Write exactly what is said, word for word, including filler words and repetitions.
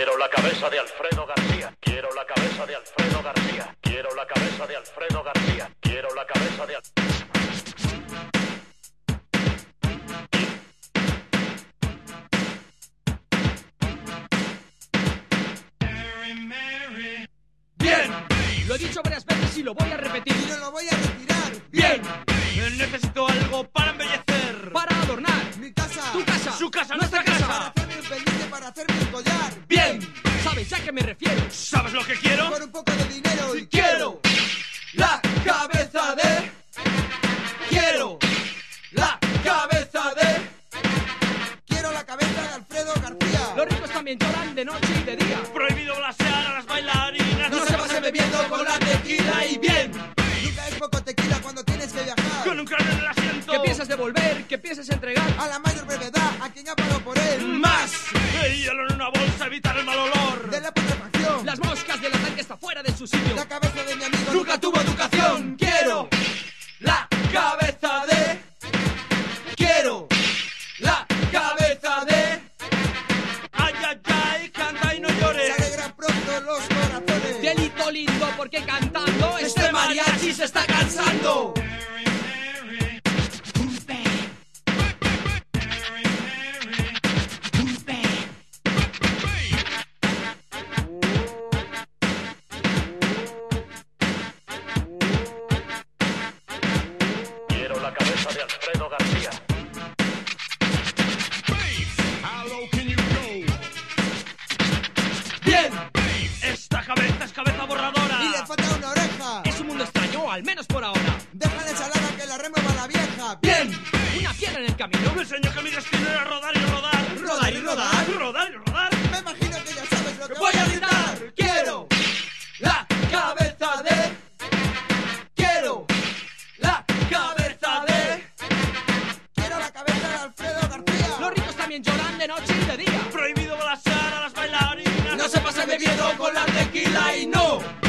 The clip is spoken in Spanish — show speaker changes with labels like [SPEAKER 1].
[SPEAKER 1] Quiero la cabeza de Alfredo García. Quiero la cabeza de Alfredo García. Quiero la cabeza de Alfredo García. Quiero la cabeza de Alfredo.
[SPEAKER 2] ¡Bien! Lo he dicho varias veces y lo voy a repetir.
[SPEAKER 3] Y no lo voy a retirar.
[SPEAKER 2] ¡Bien!
[SPEAKER 4] Necesito algo para embellecer.
[SPEAKER 2] Para adornar.
[SPEAKER 3] Mi casa.
[SPEAKER 2] Tu casa.
[SPEAKER 4] Su casa,
[SPEAKER 2] Nuestra
[SPEAKER 4] nuestra
[SPEAKER 2] casa.
[SPEAKER 3] Para hacerme un pendiente, para hacerme un collar.
[SPEAKER 2] ¡Bien! ¿Sabes ya a qué me refiero?
[SPEAKER 4] ¿Sabes lo que quiero?
[SPEAKER 3] Por un poco de dinero. Y
[SPEAKER 2] Quiero la cabeza de... Quiero la cabeza de...
[SPEAKER 3] quiero la cabeza de Alfredo García.
[SPEAKER 2] Los ricos también lloran de noche y de día.
[SPEAKER 4] Prohibido blasear a las bailarinas.
[SPEAKER 2] No se pasen bebiendo con la tequila y bien.
[SPEAKER 3] Nunca es poco tequila cuando tienes que viajar.
[SPEAKER 4] Con un cráneo en el asiento.
[SPEAKER 2] ¿Qué piensas devolver? ¿Qué piensas entregar?
[SPEAKER 3] A la mayor brevedad, a quien ha pagado por él.
[SPEAKER 2] ¡Más!
[SPEAKER 4] Y hielo en una bolsa, evitar el mal olor.
[SPEAKER 3] De la putrefacción.
[SPEAKER 2] Las moscas del tanque está fuera de su sitio.
[SPEAKER 3] La cabeza de mi amigo
[SPEAKER 2] Nunca tuvo educación. Quiero la cabeza de... Quiero la cabeza de...
[SPEAKER 4] Ay, ay, ay, canta y no
[SPEAKER 3] Se
[SPEAKER 4] llores.
[SPEAKER 3] alegran pronto los corazones.
[SPEAKER 2] Cielito lindo, porque cantando este mariachi se está cansando.
[SPEAKER 1] Quiero la cabeza de Alfredo García.
[SPEAKER 2] ¡Bien!
[SPEAKER 4] Esta cabeza es cabeza borradora.
[SPEAKER 3] Y le falta una oreja.
[SPEAKER 2] Es un mundo extraño, al menos por ahora.
[SPEAKER 3] Deja la ensalada que la remueva la vieja.
[SPEAKER 2] ¡Bien! Una piedra en el camino.
[SPEAKER 4] Me enseñó que mi destino era rodar y rodar.
[SPEAKER 2] Rodar y rodar.
[SPEAKER 4] Rodar y rodar.
[SPEAKER 3] Me imagino que ya sabes lo que
[SPEAKER 2] Voy a gritar. Quiero la cabeza de... Quiero la cabeza de...
[SPEAKER 3] quiero la cabeza de Alfredo García.
[SPEAKER 2] Los ricos también lloran de noche y de día.
[SPEAKER 4] Prohibido blasear a las bailarinas.
[SPEAKER 2] No se pasen bebiendo con la tequila y no